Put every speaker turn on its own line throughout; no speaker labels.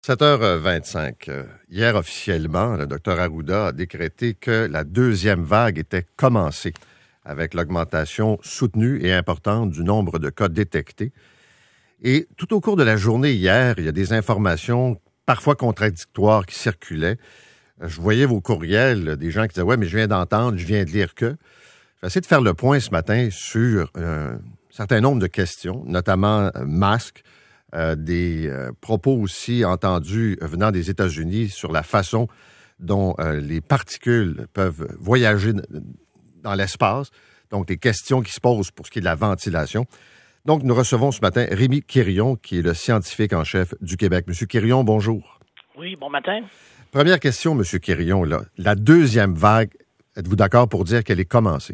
7h25. Hier, officiellement, le Dr Arruda a décrété que la deuxième vague était commencée avec l'augmentation soutenue et importante du nombre de cas détectés. Et tout au cours de la journée hier, il y a des informations parfois contradictoires qui circulaient. Je voyais vos courriels, des gens qui disaient « Ouais, mais je viens d'entendre, je viens de lire que... » J'ai essayé de faire le point ce matin sur un certain nombre de questions, notamment masques, des propos aussi entendus venant des États-Unis sur la façon dont les particules peuvent voyager dans l'espace, donc des questions qui se posent pour ce qui est de la ventilation. Donc, nous recevons ce matin Rémi Quirion, qui est le scientifique en chef du Québec. Monsieur Quirion, bonjour.
Oui, bon matin.
Première question, Monsieur Quirion, là. La deuxième vague, êtes-vous d'accord pour dire qu'elle est commencée?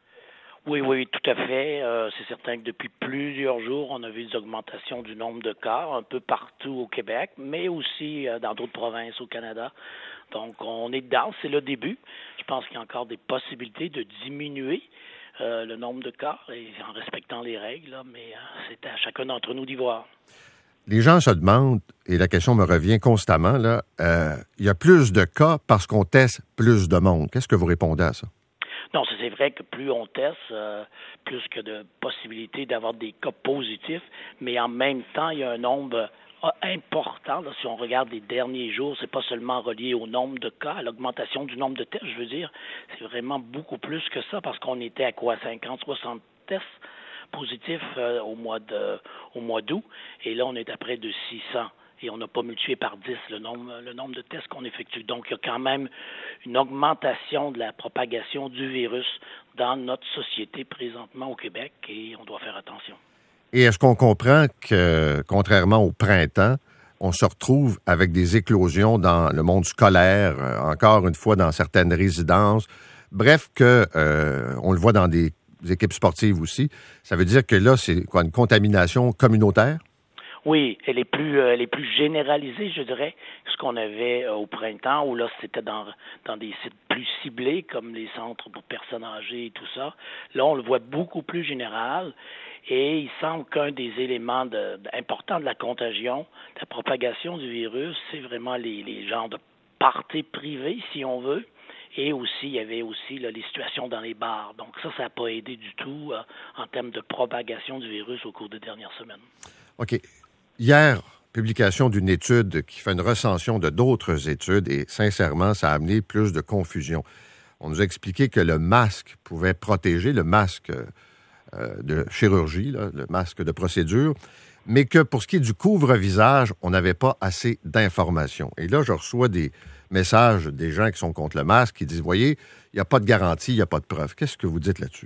Oui, tout à fait. C'est certain que depuis plusieurs jours, on a vu des augmentations du nombre de cas un peu partout au Québec, mais aussi dans d'autres provinces au Canada. Donc, on est dedans, c'est le début. Je pense qu'il y a encore des possibilités de diminuer le nombre de cas et en respectant les règles, là, mais c'est à chacun d'entre nous d'y voir.
Les gens se demandent, et la question me revient constamment, là, il y a plus de cas parce qu'on teste plus de monde. Qu'est-ce que vous répondez à ça?
Non, c'est vrai que plus on teste, plus que de possibilités d'avoir des cas positifs, mais en même temps, il y a un nombre important. Là, si on regarde les derniers jours, c'est pas seulement relié au nombre de cas, à l'augmentation du nombre de tests, je veux dire, c'est vraiment beaucoup plus que ça, parce qu'on était à quoi, 50, 60 tests positifs au mois d'août, et là, on est à près de 600. Et on n'a pas multiplié par 10 le nombre de tests qu'on effectue. Donc, il y a quand même une augmentation de la propagation du virus dans notre société présentement au Québec et on doit faire attention.
Et est-ce qu'on comprend que, contrairement au printemps, on se retrouve avec des éclosions dans le monde scolaire, encore une fois dans certaines résidences, bref, que on le voit dans des équipes sportives aussi. Ça veut dire que là, c'est quoi, une contamination communautaire?
Oui, elle est plus généralisée, je dirais, que ce qu'on avait au printemps, où là, c'était dans des sites plus ciblés, comme les centres pour personnes âgées et tout ça. Là, on le voit beaucoup plus général, et il semble qu'un des éléments importants de la contagion, de la propagation du virus, c'est vraiment les genres de parties privées, si on veut. Et aussi, il y avait aussi là, les situations dans les bars. Donc ça n'a pas aidé du tout en termes de propagation du virus au cours des dernières semaines.
OK. Hier, publication d'une étude qui fait une recension de d'autres études et sincèrement, ça a amené plus de confusion. On nous a expliqué que le masque pouvait protéger, le masque de chirurgie, là, le masque de procédure, mais que pour ce qui est du couvre-visage, on n'avait pas assez d'informations. Et là, je reçois des messages des gens qui sont contre le masque qui disent, voyez, il n'y a pas de garantie, il n'y a pas de preuve. Qu'est-ce que vous dites là-dessus?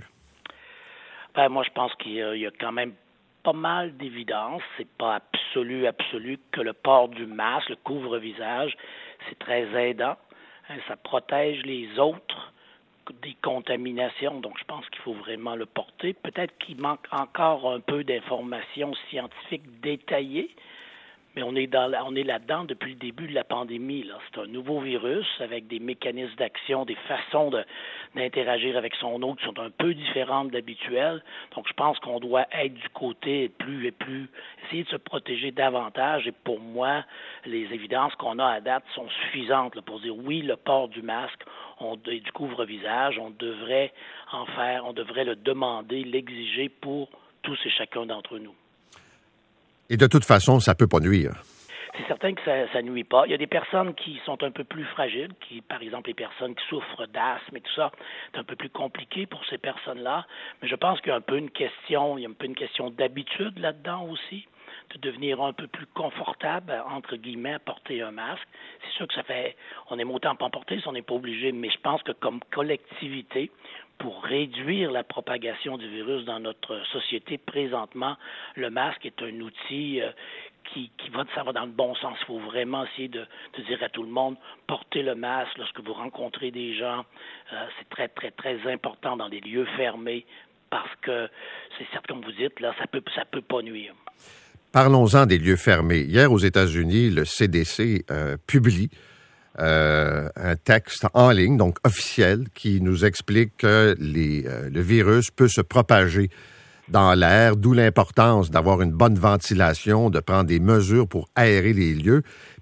Ben, moi, je pense qu'il y a quand même pas mal d'évidence, c'est pas absolu que le port du masque, le couvre-visage, c'est très aidant. Ça protège les autres des contaminations, donc je pense qu'il faut vraiment le porter. Peut-être qu'il manque encore un peu d'informations scientifiques détaillées, mais on est là-dedans depuis le début de la pandémie. Là. C'est un nouveau virus avec des mécanismes d'action, des façons d'interagir avec son hôte qui sont un peu différentes d'habituelles. Donc, je pense qu'on doit être du côté plus essayer de se protéger davantage. Et pour moi, les évidences qu'on a à date sont suffisantes là, pour dire oui, le port du masque et du couvre-visage, on devrait le demander, l'exiger pour tous et chacun d'entre nous.
Et de toute façon, ça peut pas nuire.
C'est certain que ça nuit pas. Il y a des personnes qui sont un peu plus fragiles, par exemple, les personnes qui souffrent d'asthme et tout ça, c'est un peu plus compliqué pour ces personnes-là. Mais je pense qu'il y a un peu une question d'habitude là-dedans aussi, de devenir un peu plus confortable, entre guillemets, à porter un masque. C'est sûr que on aime autant pas en porter si on n'est pas obligé, mais je pense que comme collectivité, pour réduire la propagation du virus dans notre société présentement, le masque est un outil ça va dans le bon sens. Il faut vraiment essayer de dire à tout le monde, portez le masque lorsque vous rencontrez des gens. C'est très, très, très important dans des lieux fermés parce que c'est certain, comme vous dites, là, ça peut pas nuire.
Parlons-en des lieux fermés. Hier, aux États-Unis, le CDC publie un texte en ligne, donc officiel, qui nous explique que le virus peut se propager dans l'air, d'où l'importance d'avoir une bonne ventilation, de prendre des mesures pour aérer les lieux.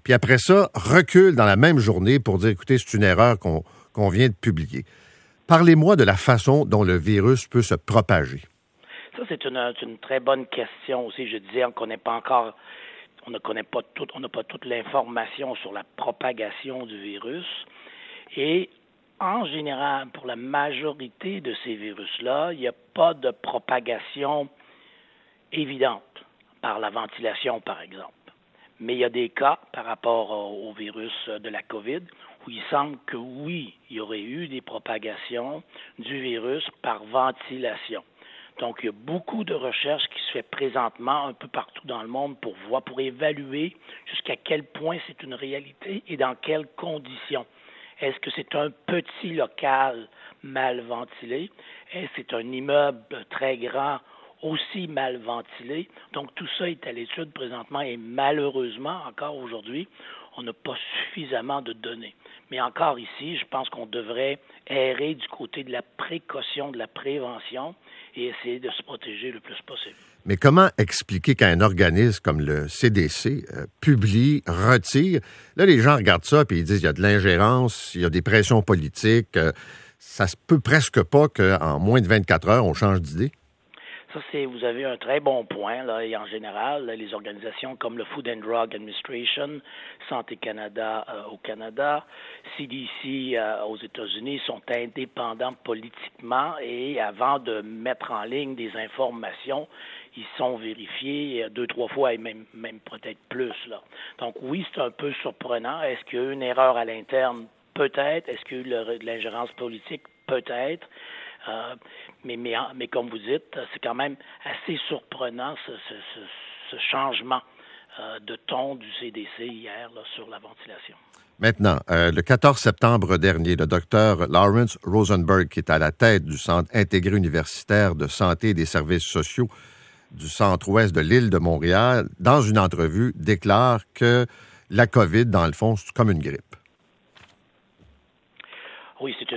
puis après ça, recule dans la même journée pour dire, écoutez, c'est une erreur qu'on vient de publier. Parlez-moi de la façon dont le virus peut se propager.
Ça, c'est une très bonne question aussi. Je disais qu'on n'est pas encore, on n'a pas toute l'information sur la propagation du virus. Et en général, pour la majorité de ces virus-là, il n'y a pas de propagation évidente par la ventilation, par exemple. Mais il y a des cas par rapport au virus de la COVID où il semble que oui, il y aurait eu des propagations du virus par ventilation. Donc, il y a beaucoup de recherches qui se fait présentement un peu partout dans le monde pour évaluer jusqu'à quel point c'est une réalité et dans quelles conditions. Est-ce que c'est un petit local mal ventilé? Est-ce que c'est un immeuble très grand aussi mal ventilé? Donc, tout ça est à l'étude présentement et malheureusement, encore aujourd'hui, on n'a pas suffisamment de données. Mais encore ici, je pense qu'on devrait errer du côté de la précaution, de la prévention et essayer de se protéger le plus possible.
Mais comment expliquer qu'un organisme comme le CDC publie, retire? Là, les gens regardent ça et ils disent qu'il y a de l'ingérence, il y a des pressions politiques. Ça se peut presque pas qu'en moins de 24 heures, on change d'idée.
Ça, vous avez un très bon point, là, et en général, là, les organisations comme le Food and Drug Administration, Santé Canada au Canada, CDC aux États-Unis sont indépendants politiquement et avant de mettre en ligne des informations, ils sont vérifiés 2-3 fois et même peut-être plus, là. Donc oui, c'est un peu surprenant. Est-ce qu'il y a eu une erreur à l'interne? Peut-être. Est-ce qu'il y a eu de l'ingérence politique? Peut-être. Mais comme vous dites, c'est quand même assez surprenant ce changement de ton du CDC hier là, sur la ventilation.
Maintenant, le 14 septembre dernier, le docteur Lawrence Rosenberg, qui est à la tête du Centre intégré universitaire de santé et des services sociaux du centre-ouest de l'île de Montréal, dans une entrevue, déclare que la COVID, dans le fond, c'est comme une grippe.
Oui, c'est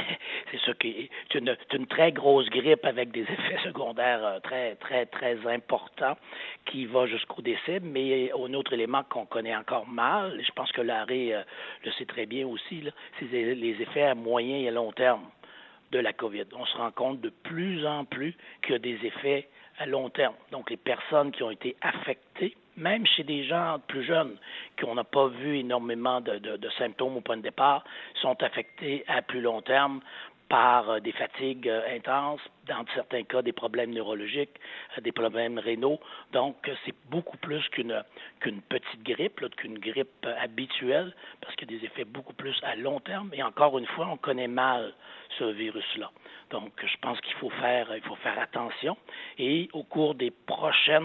une très grosse grippe avec des effets secondaires très, très, très importants qui va jusqu'au décès, mais un autre élément qu'on connaît encore mal, et je pense que Larry le sait très bien aussi, là, c'est les effets à moyen et à long terme de la COVID. On se rend compte de plus en plus qu'il y a des effets à long terme. Donc, les personnes qui ont été affectées, même chez des gens plus jeunes, qu'on n'a pas vu énormément de symptômes au point de départ, sont affectées à plus long terme par des fatigues intenses, dans certains cas des problèmes neurologiques, des problèmes rénaux. Donc, c'est beaucoup plus qu'une petite grippe, là, qu'une grippe habituelle, parce qu'il y a des effets beaucoup plus à long terme. Et encore une fois, on connaît mal ce virus-là. Donc, je pense qu'il faut faire attention. Et au cours des prochains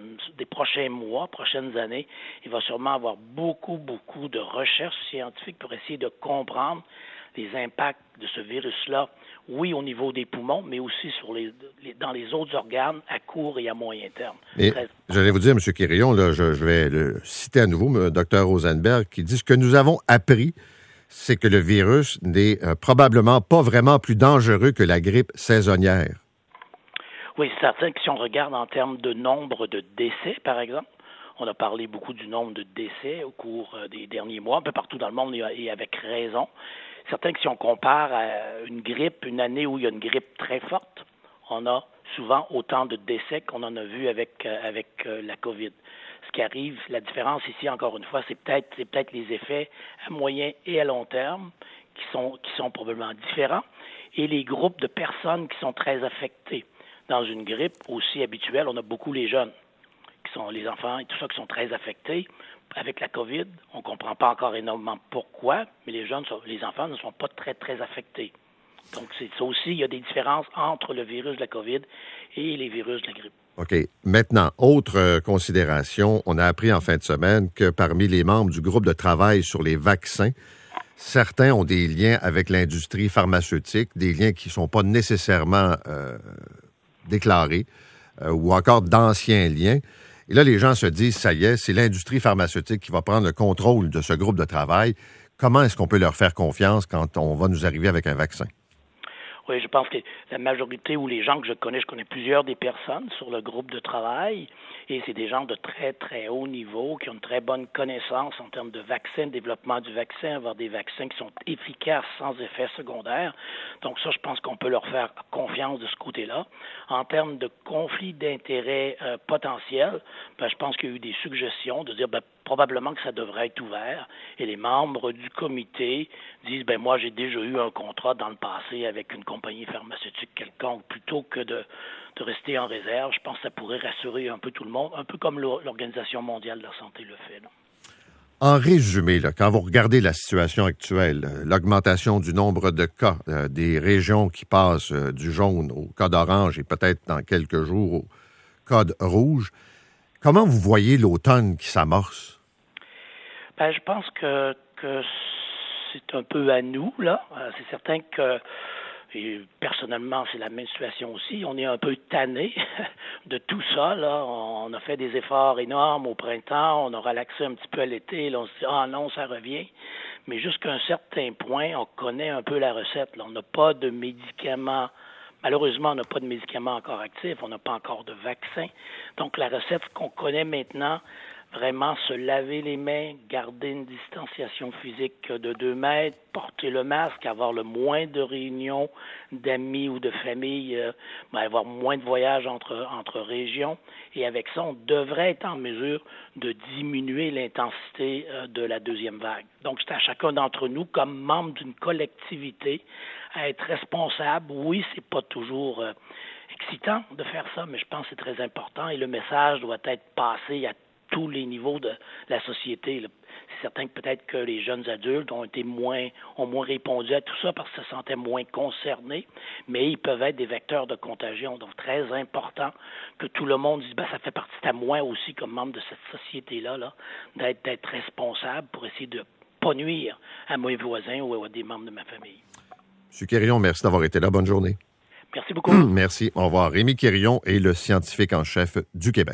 mois, prochaines années, il va sûrement avoir beaucoup de recherches scientifiques pour essayer de comprendre les impacts de ce virus-là, oui, au niveau des poumons, mais aussi dans les autres organes à court et à moyen terme.
J'allais vous dire, M. Quirillon, là, je vais le citer à nouveau, Dr Rosenberg, qui dit ce que nous avons appris, c'est que le virus n'est probablement pas vraiment plus dangereux que la grippe saisonnière.
Oui, c'est certain que si on regarde en termes de nombre de décès, par exemple, on a parlé beaucoup du nombre de décès au cours des derniers mois, un peu partout dans le monde et avec raison. Certain que si on compare à une grippe, une année où il y a une grippe très forte, on a souvent autant de décès qu'on en a vu avec la COVID. Ce qui arrive, la différence ici, encore une fois, c'est peut-être les effets à moyen et à long terme qui sont probablement différents et les groupes de personnes qui sont très affectés. Dans une grippe aussi habituelle, on a beaucoup les jeunes, qui sont les enfants et tout ça, qui sont très affectés. Avec la COVID, on ne comprend pas encore énormément pourquoi, mais les enfants ne sont pas très, très affectés. Donc, c'est ça aussi, il y a des différences entre le virus de la COVID et les virus de la grippe.
OK. Maintenant, autre considération, on a appris en fin de semaine que parmi les membres du groupe de travail sur les vaccins, certains ont des liens avec l'industrie pharmaceutique, des liens qui ne sont pas nécessairement déclarés ou encore d'anciens liens. Et là, les gens se disent, ça y est, c'est l'industrie pharmaceutique qui va prendre le contrôle de ce groupe de travail. Comment est-ce qu'on peut leur faire confiance quand on va nous arriver avec un vaccin?
Oui, je pense que la majorité ou les gens que je connais plusieurs des personnes sur le groupe de travail et c'est des gens de très, très haut niveau qui ont une très bonne connaissance en termes de vaccins, développement du vaccin, avoir des vaccins qui sont efficaces sans effets secondaires. Donc ça, je pense qu'on peut leur faire confiance de ce côté-là. En termes de conflit d'intérêts potentiels, je pense qu'il y a eu des suggestions de dire probablement que ça devrait être ouvert et les membres du comité disent moi j'ai déjà eu un contrat dans le passé avec une compagnie pharmaceutique quelconque plutôt que de rester en réserve. Je pense que ça pourrait rassurer un peu tout le monde, un peu comme l'Organisation mondiale de la santé le fait. Là.
En résumé, là, quand vous regardez la situation actuelle, l'augmentation du nombre de cas, des régions qui passent du jaune au code orange et peut-être dans quelques jours au code rouge, comment vous voyez l'automne qui s'amorce?
Je pense que c'est un peu à nous, là. C'est certain que, et personnellement, c'est la même situation aussi. On est un peu tanné de tout ça, là. On a fait des efforts énormes au printemps. On a relaxé un petit peu à l'été. Là, on se dit, non, ça revient. Mais jusqu'à un certain point, on connaît un peu la recette, là. On n'a pas de médicaments. Malheureusement, on n'a pas de médicaments encore actifs. On n'a pas encore de vaccin. Donc, la recette qu'on connaît maintenant, vraiment se laver les mains, garder une distanciation physique de 2 mètres, porter le masque, avoir le moins de réunions d'amis ou de famille, avoir moins de voyages entre régions. Et avec ça, on devrait être en mesure de diminuer l'intensité de la deuxième vague. Donc, c'est à chacun d'entre nous, comme membre d'une collectivité, à être responsable. Oui, c'est pas toujours excitant de faire ça, mais je pense que c'est très important et le message doit être passé à tous les niveaux de la société. Là. C'est certain que peut-être que les jeunes adultes ont moins répondu à tout ça parce qu'ils se sentaient moins concernés, mais ils peuvent être des vecteurs de contagion. Donc, très important que tout le monde dise, ça fait partie de moi aussi comme membre de cette société-là, là, d'être responsable pour essayer de ne pas nuire à mes voisins ou à des membres de ma famille.
M. Quérillon, merci d'avoir été là. Bonne journée.
Merci beaucoup.
Merci. Au revoir. Rémi Quérillon est le scientifique en chef du Québec.